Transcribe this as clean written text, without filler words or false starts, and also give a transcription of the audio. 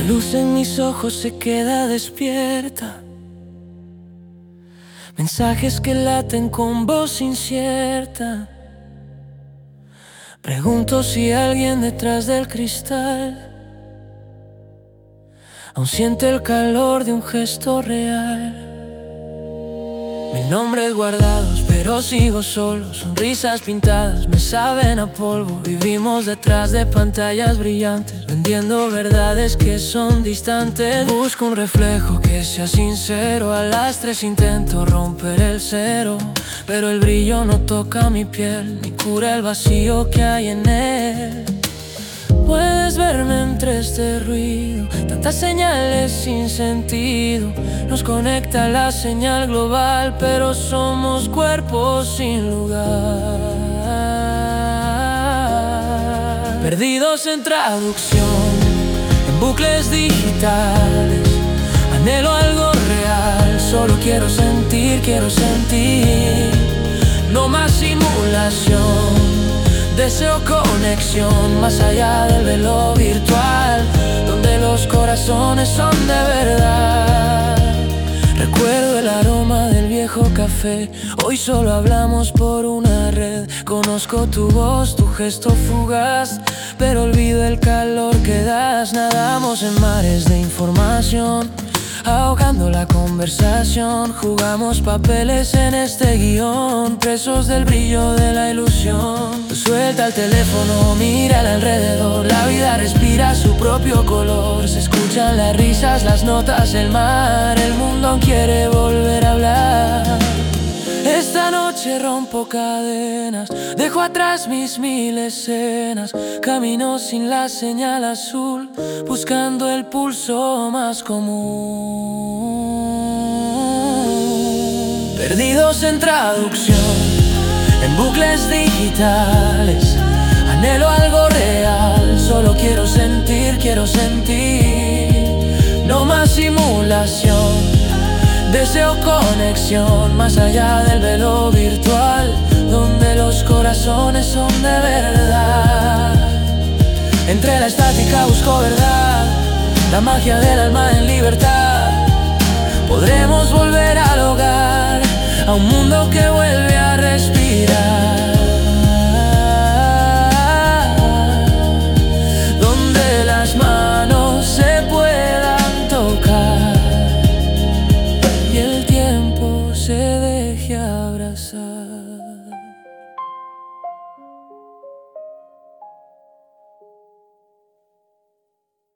luz en mis ojos se queda despierta. Mensajes que laten con voz incierta. Pregunto si alguien detrás del cristal aún siente el calor de un gesto real. Mil nombres guardados, pero sigo solo. Sonrisas pintadas me saben a polvo. Vivimos detrás de pantallas brillantes, vendiendo verdades que son distantes. Busco un reflejo que sea sincero. A las 3 intento romper el cero, pero el brillo no toca mi piel, ni cura el vacío que hay en él. Puedes verme entre este ruido, tantas señales sin sentido. Nos conecta la señal global, pero somos cuerpos sin lugar. Perdidos en traducción, en bucles digitales. Anhelo algo real, solo quiero sentir, no más simulación. Deseo conexión más allá del velo virtual, donde los corazones son de verdad. Recuerdo el aroma del viejo café, hoy solo hablamos por una red. Conozco tu voz, tu gesto fugaz, pero olvido el calor que das. Nadamos en mares de información, ahogando la conversación. Jugamos papeles en este guión, presos del brillo de la ilusión. Suelta el teléfono, mira al alrededor. La vida respira su propio color. Se escuchan las risas, las notas, el mar. El mundo aún quiere volver a hablar. Esta noche rompo cadenas, dejo atrás mis 1000 escenas. Camino sin la señal azul, buscando el pulso más común. Perdidos en traducción, en bucles digitales. Anhelo algo real, solo quiero sentir, no más simulación. Deseo conexión más allá del velo virtual, donde los corazones son de verdad. Entre la estática busco verdad, la magia del alma en libertad. Podremos volver al hogar, a un mundo que vuelve a respirar.